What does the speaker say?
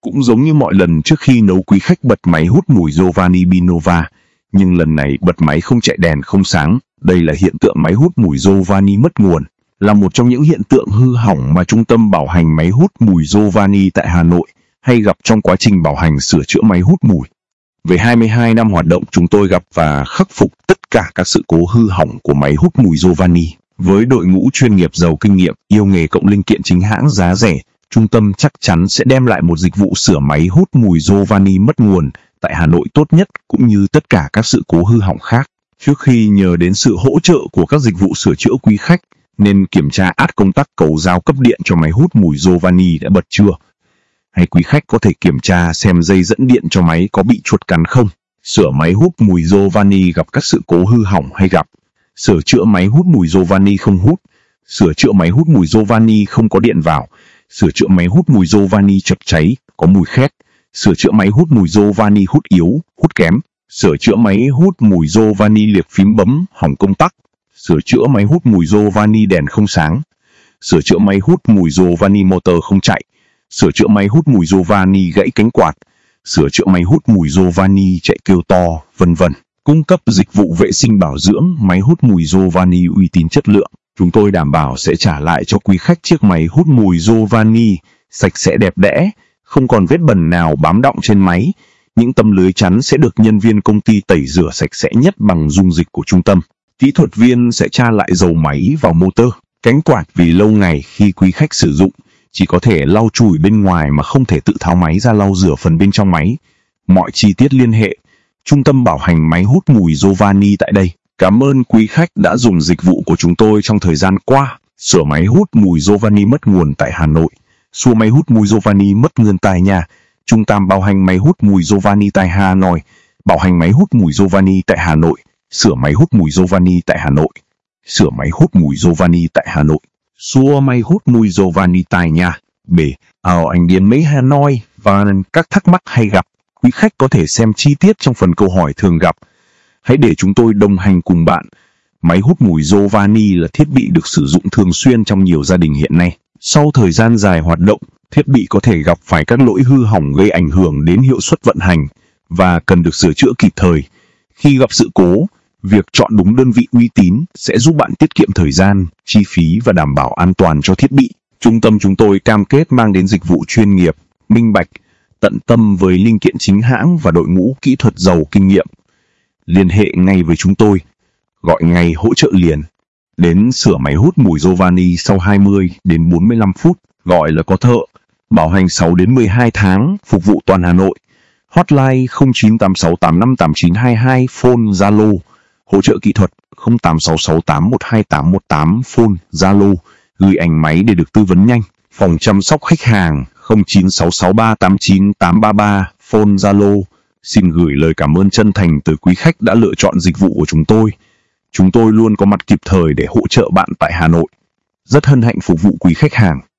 Cũng giống như mọi lần trước khi nấu, quý khách bật máy hút mùi Giovanni Binova, nhưng lần này bật máy không chạy đèn không sáng. Đây là hiện tượng máy hút mùi Giovanni mất nguồn, là một trong những hiện tượng hư hỏng mà Trung tâm bảo hành máy hút mùi Giovanni tại Hà Nội hay gặp trong quá trình bảo hành sửa chữa máy hút mùi. Về 22 năm hoạt động, chúng tôi gặp và khắc phục tất cả các sự cố hư hỏng của máy hút mùi Giovanni. Với đội ngũ chuyên nghiệp giàu kinh nghiệm, yêu nghề cộng linh kiện chính hãng giá rẻ, Trung tâm chắc chắn sẽ đem lại một dịch vụ sửa máy hút mùi Giovanni mất nguồn tại Hà Nội tốt nhất, cũng như tất cả các sự cố hư hỏng khác. Trước khi nhờ đến sự hỗ trợ của các dịch vụ sửa chữa, quý khách nên kiểm tra át công tắc cầu giao cấp điện cho máy hút mùi Giovanni đã bật chưa. Hay quý khách có thể kiểm tra xem dây dẫn điện cho máy có bị chuột cắn không. Sửa máy hút mùi Giovanni gặp các sự cố hư hỏng hay gặp. Sửa chữa máy hút mùi Giovanni không hút. Sửa chữa máy hút mùi Giovanni không có điện vào. Sửa chữa máy hút mùi Giovanni chập cháy, có mùi khét. Sửa chữa máy hút mùi Giovanni hút yếu, hút kém. Sửa chữa máy hút mùi Giovanni liệt phím bấm, hỏng công tắc. Sửa chữa máy hút mùi Giovanni đèn không sáng. Sửa chữa máy hút mùi Giovanni motor không chạy. Sửa chữa máy hút mùi Giovanni gãy cánh quạt. Sửa chữa máy hút mùi Giovanni chạy kêu to, vân vân. Cung cấp dịch vụ vệ sinh bảo dưỡng máy hút mùi Giovanni uy tín chất lượng. Chúng tôi đảm bảo sẽ trả lại cho quý khách chiếc máy hút mùi Giovanni sạch sẽ đẹp đẽ, không còn vết bẩn nào bám đọng trên máy. Những tấm lưới chắn sẽ được nhân viên công ty tẩy rửa sạch sẽ nhất bằng dung dịch của trung tâm. Kỹ thuật viên sẽ tra lại dầu máy vào motor, cánh quạt, vì lâu ngày khi quý khách sử dụng chỉ có thể lau chùi bên ngoài mà không thể tự tháo máy ra lau rửa phần bên trong máy. Mọi chi tiết liên hệ Trung tâm bảo hành máy hút mùi Giovanni tại đây. Cảm ơn quý khách đã dùng dịch vụ của chúng tôi trong thời gian qua. Sửa máy hút mùi Giovanni mất nguồn tại Hà Nội. Sửa máy hút mùi Giovanni mất nguồn tại nhà. Trung tâm bảo hành máy hút mùi Giovanni tại Hà Nội. Bảo hành máy hút mùi Giovanni tại Hà Nội. Sửa máy hút mùi Giovanni tại Hà Nội. Sửa máy hút mùi Giovanni tại Hà Nội. Sửa máy hút mùi Giovanni tại nhà. B. Anh Điền Mấy Hà Nội. Và các thắc mắc hay gặp, quý khách có thể xem chi tiết trong phần câu hỏi thường gặp. Hãy để chúng tôi đồng hành cùng bạn. Máy hút mùi Giovanni là thiết bị được sử dụng thường xuyên trong nhiều gia đình hiện nay. Sau thời gian dài hoạt động, thiết bị có thể gặp phải các lỗi hư hỏng gây ảnh hưởng đến hiệu suất vận hành và cần được sửa chữa kịp thời. Khi gặp sự cố, việc chọn đúng đơn vị uy tín sẽ giúp bạn tiết kiệm thời gian, chi phí và đảm bảo an toàn cho thiết bị. Trung tâm chúng tôi cam kết mang đến dịch vụ chuyên nghiệp, minh bạch, tận tâm với linh kiện chính hãng và đội ngũ kỹ thuật giàu kinh nghiệm. Liên hệ ngay với chúng tôi, gọi ngay hỗ trợ liền. Đến sửa máy hút mùi Giovanni sau 20 đến 45 phút, gọi là có thợ. Bảo hành 6 đến 12 tháng, phục vụ toàn Hà Nội. Hotline 0986858922, phone Zalo. Hỗ trợ kỹ thuật 0866812818, phone Zalo. Gửi ảnh máy để được tư vấn nhanh. Phòng chăm sóc khách hàng 0966389833, phone Zalo. Xin gửi lời cảm ơn chân thành từ quý khách đã lựa chọn dịch vụ của chúng tôi. Chúng tôi luôn có mặt kịp thời để hỗ trợ bạn tại Hà Nội. Rất hân hạnh phục vụ quý khách hàng.